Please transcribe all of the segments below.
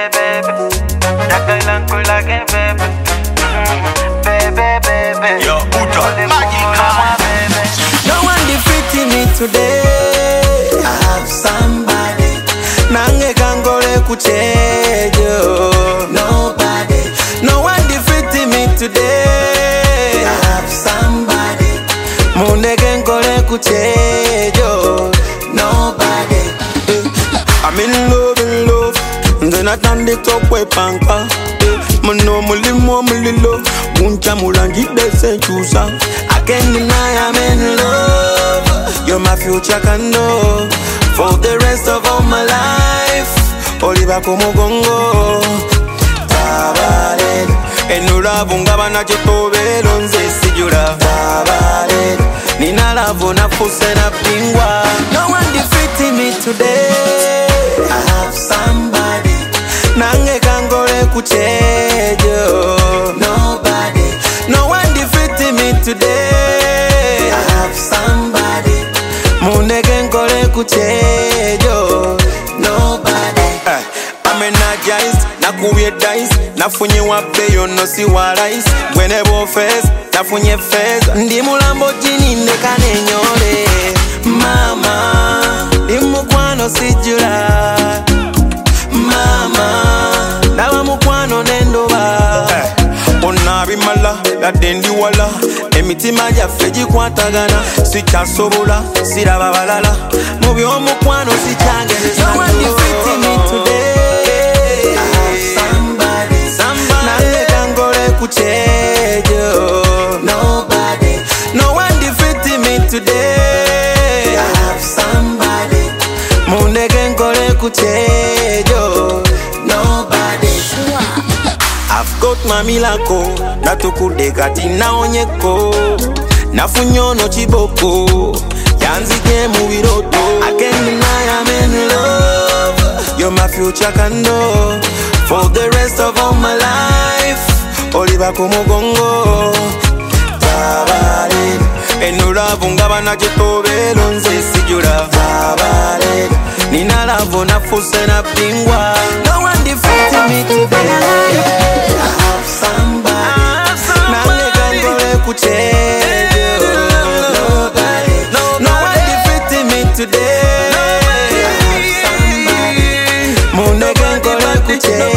Yo, Uta, no one defeating me today. I have somebody. Nange kangole kuchejo. Nobody. No one defeating me today. I have somebody. Munde kangole kuchejo. Nobody. I'm in love, in love. Then I turn the top way panka. Mano mulimo mulilo. Muncha mulangi dese chusa. I can't deny I'm in love. You're my future kando. For the rest of all my life. Oliva como gongo. Tabared. Enula vungaba na chitobelo nze sijura. Tabared. Nina lavo na fuse na pingwa. No one defeating me today. I have somebody. Nange kangole kuchejo. Nobody. No one defeating me today. I have somebody. Munege nkole kuchejo. Nobody. I'm energized. Nakuye dice. Nafunye wapeyo no si warais. Whenever face. Nafunye face. Ndi mulambojini ndekane nyore. Mama. Imukwano sijura. Mama. Nawa mukwano nendoba. Onabimala, la dendi wala. Emitima ya feji kwatagana. Sicha sobola, siraba balala. Mubi omukwano sichange. No one defeating me today. I have somebody. Nange kangole kuchejo. Nobody. No one defeating me today. I have somebody. Munde kangole kuchejo. Nobody. I've got my milako. Natukude kati naonyeko. Nafunyono chiboko. Yanzike muwiroto. I can't deny I'm in love. You're my future kando. For the rest of all my life. Oliva como gongo. Tabared. Enula vungaba na chitobelo nze sijura. Tabared. Nina lavo na fuse na pingwa. No one defeating me today. I have somebody. Nange kangole kuchejo. Nobody. No one defeating me today. I have somebody. Munde kangole kuchejo.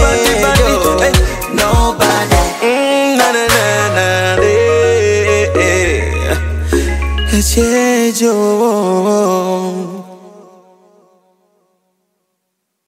Nobody. Na na na na. Chejo.